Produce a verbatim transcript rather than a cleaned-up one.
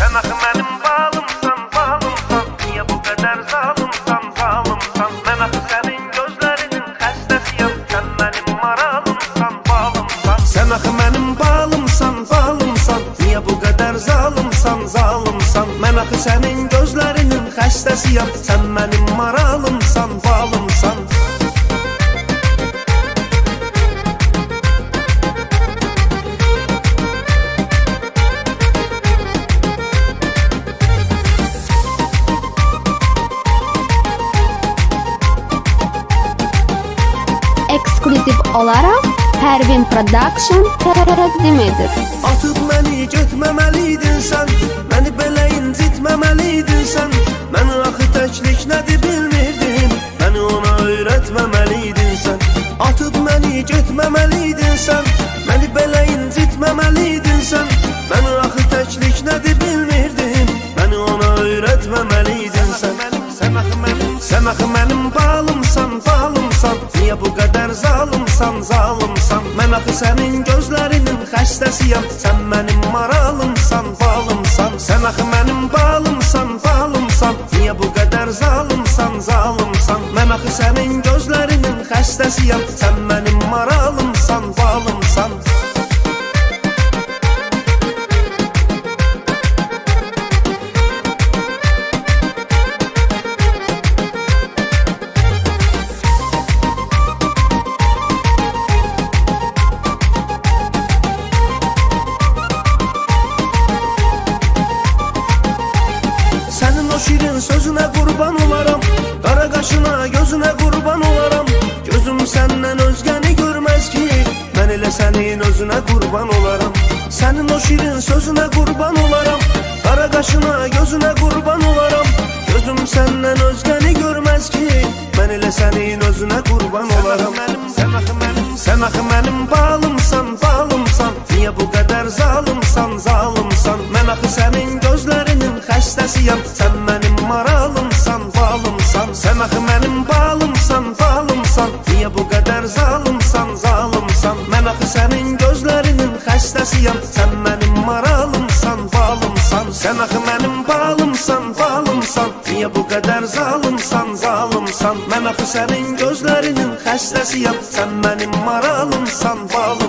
Sen axı mənim balımsan, balımsan. Niyə bu qədər zalımsan, zalımsan? Mən axı sənin gözlərinin xəstəsiyəm. Sən mənim maralımsan, balımsan. Sen axı mənim balımsan, balımsan. Niyə bu qədər zalımsan, zalımsan? Mən axı sənin gözlərinin xəstəsiyəm. Sən mənim maralımsan, balımsan. Ekskluziv olaraq Pervin Production təqdim edir. Atıb məni getməməliydin sən, məni belə incitməməliydin sən. Məni axı təklik nədir bilmirdin, məni ona öyrətməməliydin sən. Atıb məni getməməliydin sən, məni belə incitməməliydin sən. Məni axı təklik nədir bilmirdin, məni ona öyrətməməliydin sən. Sən axı mənim, sən axı mənim balımsan, balımsan. Niyə bu qədər zalımsan, zalımsan? Mən axı sənin gözlərinin xəstəsiyəm. Sən mənim maralımsan, balımsan. Sən axı mənim balımsan, balımsan. Niyə bu qədər zalımsan, zalımsan? Mən axı sənin gözlərinin xəstəsiyəm. Sən mənim maralımsan, balımsan. Sənin o şirin sözünə qurban olaram, qara qaşına, gözünə qurban olaram. Gözüm səndən özgəni görməz ki, mən elə sənin özünə qurban olaram. Sənin o şirin sözünə qurban olaram, qara qaşına, gözünə qurban olaram. Gözüm səndən özgəni görməz ki, mən elə sənin özünə qurban olaram. Sən axı mənim, sən axı mənim balımsan, balımsan. Niyə bu qədər zalımsan, zalımsan? Mən axı sənin gözlərinin xəstəsiyəm. Sən mənim maralımsan, balımsan. Sən axı mənim balımsan, balımsan. Niyə bu qədər zalımsan, zalımsan? Mən axı sənin gözlərinin xəstəsiyəm. Sən mənim maralımsan, balımsan. Sən axı mənim balımsan, balımsan. Niyə bu qədər zalımsan, zalımsan? Mən axı sənin gözlərinin xəstəsiyəm. Sən mənim maralımsan, balımsan.